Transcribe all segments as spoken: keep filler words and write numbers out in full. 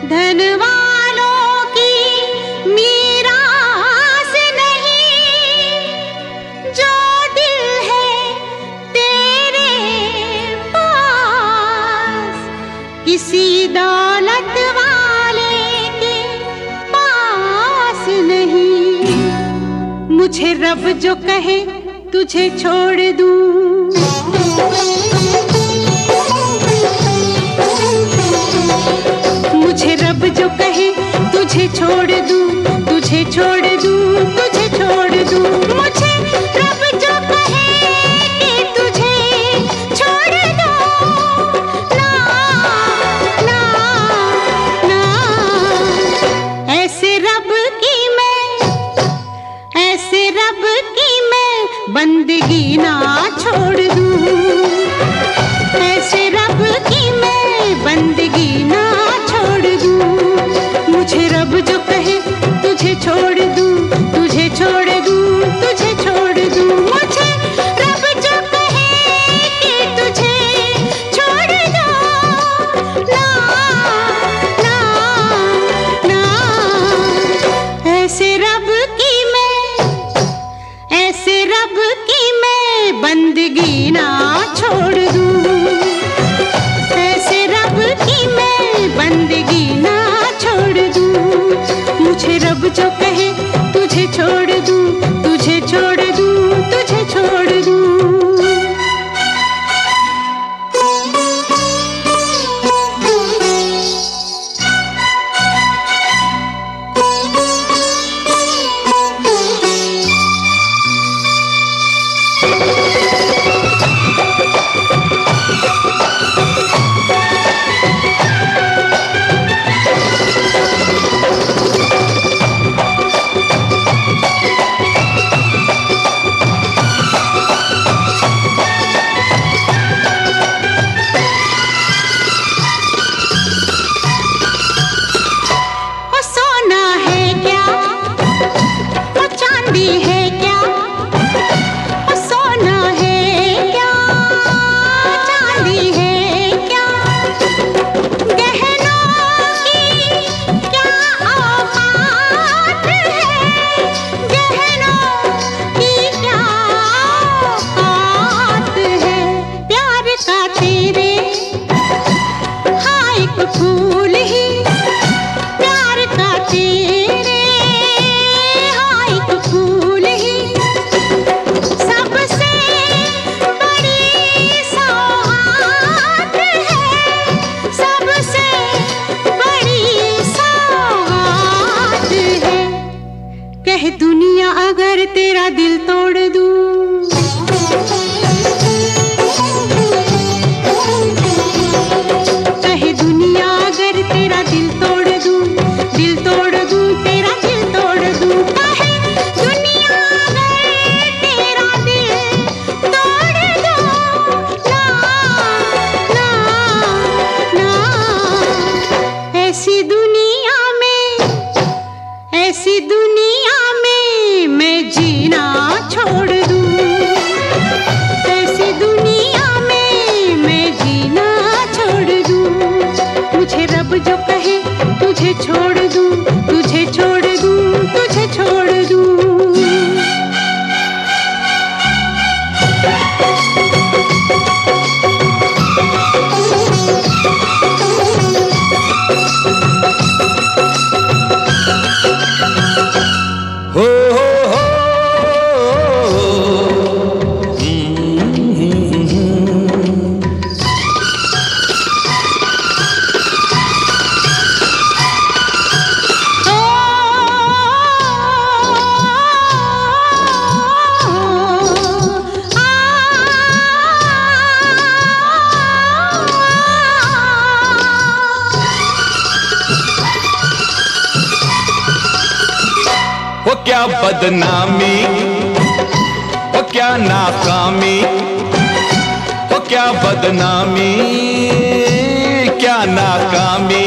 धन वालों की मीरास नहीं, जो दिल है तेरे पास किसी दौलत वाले के पास नहीं। मुझे रब जो कहे तुझे छोड़ दूं, मुझे रब जो कहे तुझे छोड़ दूं, तुझे छोड़ दूं, तुझे छोड़ दूं। मुझे रब जो कहे कि तुझे छोड़ दूं, ना ना ना, ऐसे रब की मैं, ऐसे रब की मैं बंदगी ना छोड़ दूं, ऐसे रब की मैं बंदगी ना छोड़ दूं। मुझे रब जो कहे तुझे छोड़ दूं, तुझे छोड़ दूं, तुझे छोड़ दूं। मुझे रब जो कहे कि तुझे छोड़ दूं, ना ना ना, ऐसे रब की मैं, ऐसे रब की मैं बंदगी ना छोड़ दूं, ऐसे रब की मैं बंदगी ना छोड़ दूं। मुझे रब जो कहे तुझे छोड़ दूं, तुझे छोड़ दूं, तुझे छोड़ दूं। फूल ही प्यार का तेरे, हाँ एक फूल ही सबसे बड़ी सौगात है, सबसे बड़ी सौगात है। कह दुनिया अगर तेरा दिल तोड़ दूं, ऐसी दुनिया में, ऐसी दुनिया में मैं जीना छोड़ दूं, ऐसी दुनिया में मैं जीना छोड़ दूं। मुझे रब जो कहे तुझे छोड़ दूं, तुझे छोड़ दूं, तुझे छोड़ दूं। वो क्या बदनामी, वो क्या नाकामी, वो क्या बदनामी, क्या नाकामी।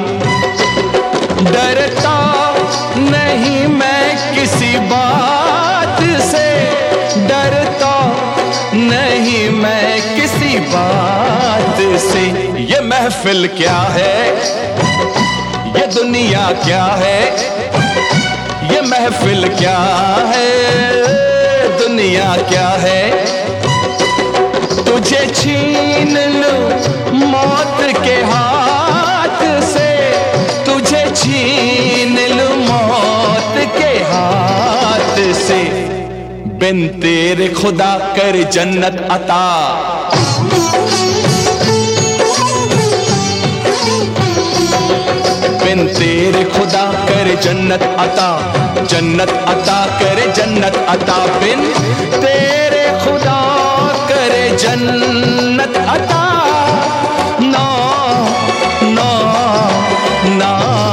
डरता नहीं मैं किसी बात से, डरता नहीं मैं किसी बात से। ये महफिल क्या है, ये दुनिया क्या है, ये महफिल क्या है, दुनिया क्या है। तुझे छीन लूं मौत के हाथ से, तुझे छीन लूं मौत के हाथ से। बिन तेरे खुदा कर जन्नत अता, बिन तेरे खुदा कर जन्नत अता, जन्नत अता करे जन्नत अता। बिन तेरे खुदा करे जन्नत अता। ना ना ना,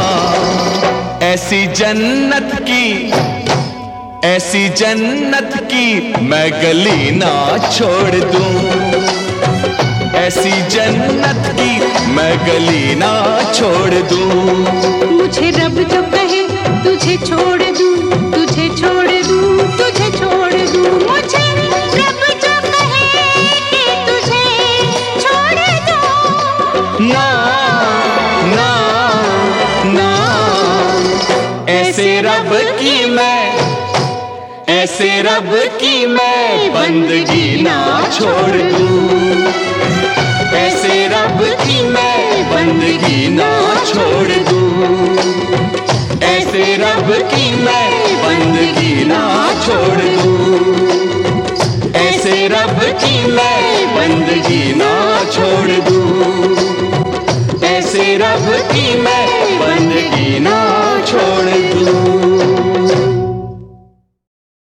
ऐसी जन्नत की, ऐसी जन्नत की मैं गली ना छोड़ दूं, ऐसी जन्नत की मैं गली ना छोड़ दूं। मुझे रब जो कहे तुझे छोड़ दूं, तुझे छोड़ दूं, तुझे छोड़ दूं। मुझे रब जो कहे कि तुझे छोड़ दूं। ना ना ना, ऐसे रब की मैं, ऐसे रब की मैं बंदगी ना छोड़ दूं, ऐसे रब की मैं बंदगी ना छोड़ दूं, ऐसे रब की मैं बंदगी ना छोड़ दूं, ऐसे रब की मैं बंदगी ना छोड़ दूं, ऐसे रब की मैं बंदगी ना छोड़ दूं।